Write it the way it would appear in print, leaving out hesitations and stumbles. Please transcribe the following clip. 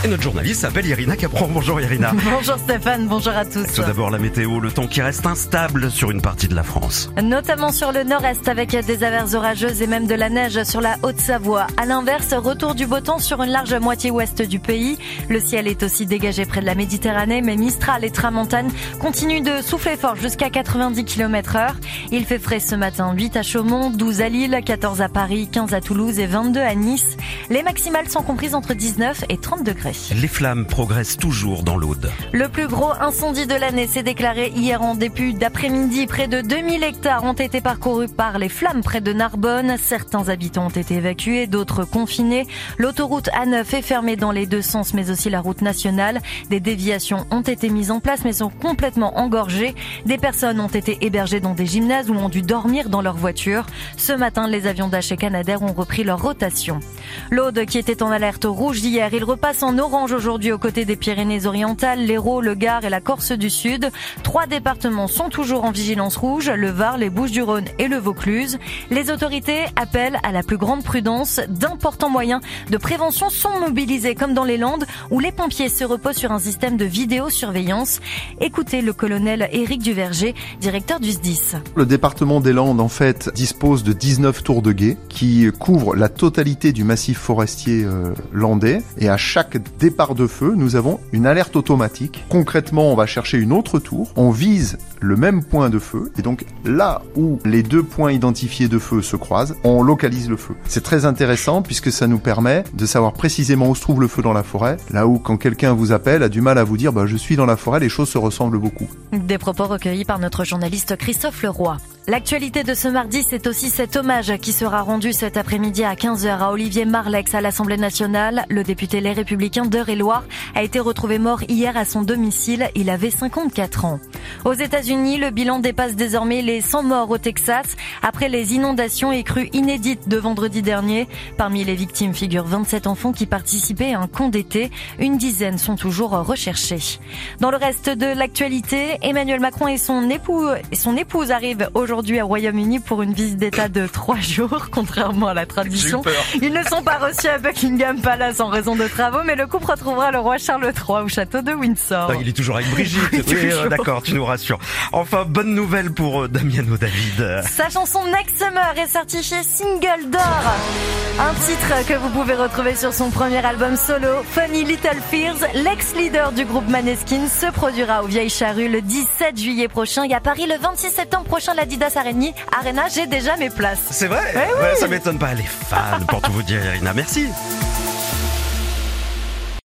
Et notre journaliste s'appelle Irina Capron. Bonjour Irina. Bonjour Stéphane, bonjour à tous. Tout d'abord la météo, le temps qui reste instable sur une partie de la France. Notamment sur le nord-est avec des averses orageuses et même de la neige sur la Haute-Savoie. À l'inverse, retour du beau temps sur une large moitié ouest du pays. Le ciel est aussi dégagé près de la Méditerranée, mais Mistral et Tramontane continuent de souffler fort jusqu'à 90 km/h. Il fait frais ce matin, 8 à Chaumont, 12 à Lille, 14 à Paris, 15 à Toulouse et 22 à Nice. Les maximales sont comprises entre 19 et 30 degrés. Les flammes progressent toujours dans l'Aude. Le plus gros incendie de l'année s'est déclaré hier en début d'après-midi. Près de 2000 hectares ont été parcourus par les flammes près de Narbonne. Certains habitants ont été évacués, d'autres confinés. L'autoroute A9 est fermée dans les deux sens, mais aussi la route nationale. Des déviations ont été mises en place, mais sont complètement engorgées. Des personnes ont été hébergées dans des gymnases ou ont dû dormir dans leur voiture. Ce matin, les avions Dash et Canadair ont repris leur rotation. L'Aude, qui était en alerte rouge hier, il repasse en orange aujourd'hui aux côtés des Pyrénées-Orientales, l'Hérault, le Gard et la Corse du Sud. 3 départements sont toujours en vigilance rouge, le Var, les Bouches-du-Rhône et le Vaucluse. Les autorités appellent à la plus grande prudence. D'importants moyens de prévention sont mobilisés, comme dans les Landes, où les pompiers se reposent sur un système de vidéosurveillance. Écoutez le colonel Éric Duverger, directeur du SDIS. Le département des Landes, en fait, dispose de 19 tours de guet qui couvrent la totalité du massif forestier landais. Et à chaque départ de feu, nous avons une alerte automatique. Concrètement, on va chercher une autre tour. On vise le même point de feu. Et donc, là où les deux points identifiés de feu se croisent, on localise le feu. C'est très intéressant puisque ça nous permet de savoir précisément où se trouve le feu dans la forêt. Là où, quand quelqu'un vous appelle, a du mal à vous dire « je suis dans la forêt », les choses se ressemblent beaucoup. Des propos recueillis par notre journaliste Christophe Leroy. L'actualité de ce mardi, c'est aussi cet hommage qui sera rendu cet après-midi à 15h à Olivier Marleix à l'Assemblée nationale. Le député Les Républicains d'Eure-et-Loir a été retrouvé mort hier à son domicile. Il avait 54 ans. Aux États-Unis, le bilan dépasse désormais les 100 morts au Texas après les inondations et crues inédites de vendredi dernier. Parmi les victimes figurent 27 enfants qui participaient à un camp d'été. Une dizaine sont toujours recherchés. Dans le reste de l'actualité, Emmanuel Macron et son épouse arrivent aujourd'hui au Royaume-Uni pour une visite d'État de 3 jours, contrairement à la tradition. Ils ne sont pas reçus à Buckingham Palace en raison de travaux, mais le couple retrouvera le roi Charles III au château de Windsor. Il est toujours avec Brigitte. Oui, d'accord, tu nous rassures. Enfin, bonne nouvelle pour Damiano David. Sa chanson Next Summer est certifiée single d'or. Un titre que vous pouvez retrouver sur son premier album solo, Funny Little Fears. L'ex-leader du groupe Maneskin se produira aux Vieilles Charrues le 17 juillet prochain et à Paris le 26 septembre prochain, l'Adidas Arena. J'ai déjà mes places. C'est vrai? Oui. Ça m'étonne pas. Elle est fan, pour tout vous dire, Irina. Merci.